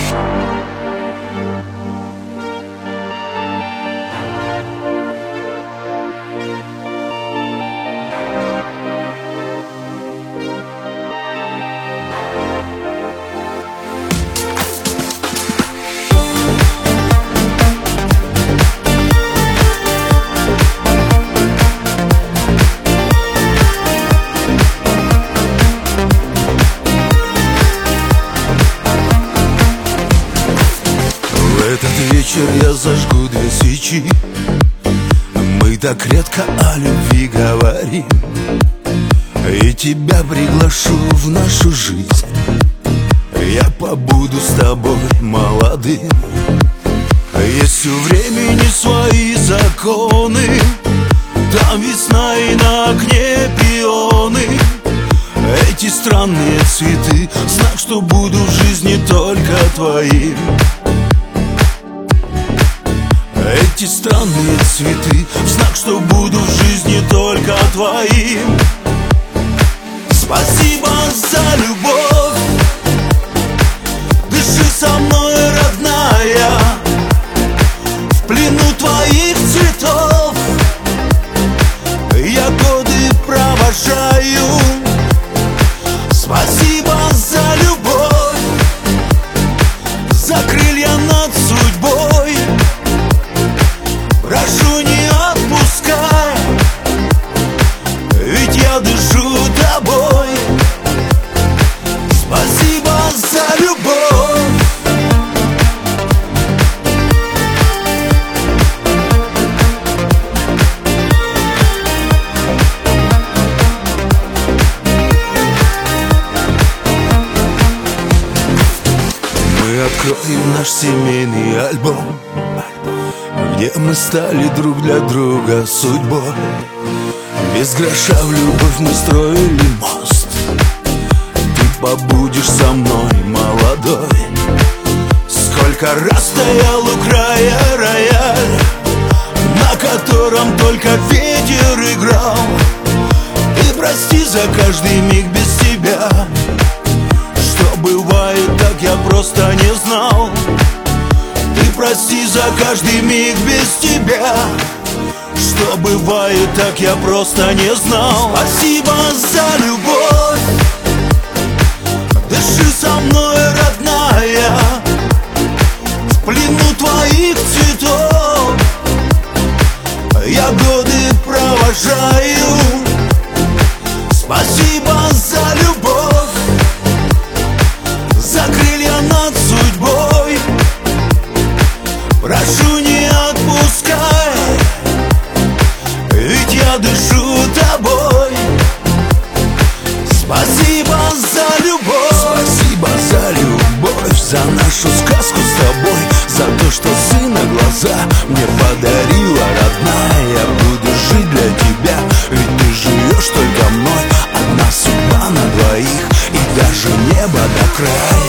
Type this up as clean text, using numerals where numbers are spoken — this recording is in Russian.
Этот вечер я зажгу 2 свечи. Мы так редко о любви говорим. И тебя приглашу в нашу жизнь. Я побуду с тобой молодым. Есть у времени свои законы. Там весна и на окне пионы. Эти странные цветы — знак, что буду в жизни только твоим. Эти странные цветы — знак, что буду в жизни только твоим. Спасибо за любовь. Дыши со мной, родная. В плену твоих цветов я годы провожаю. Спасибо за любовь, за крылья над судьбой. Прошу, не отпускай, ведь я дышу тобой. Спасибо за любовь. Мы откроем наш семейный альбом, где мы стали друг для друга судьбой. Без гроша в любовь мы строили мост. Ты побудешь со мной молодой. Сколько раз стоял у края рояль, на котором только ветер играл. И прости за каждый миг без тебя. Что бывает, так я просто не знал. Ты прости за каждый миг без тебя. Что бывает, так я просто не знал. Спасибо за любовь. Дыши со мной, родная. В плену твоих цветов я годы провожаю. Спасибо за любовь, за крылья над судьбой. Прошу, не отпускай, ведь я дышу тобой. Спасибо за любовь. Спасибо за любовь, за нашу сказку с тобой. За то, что сына глаза мне подарила, родная. Я буду жить для тебя, ведь ты живешь только мной. Одна судьба на двоих, и даже небо до края.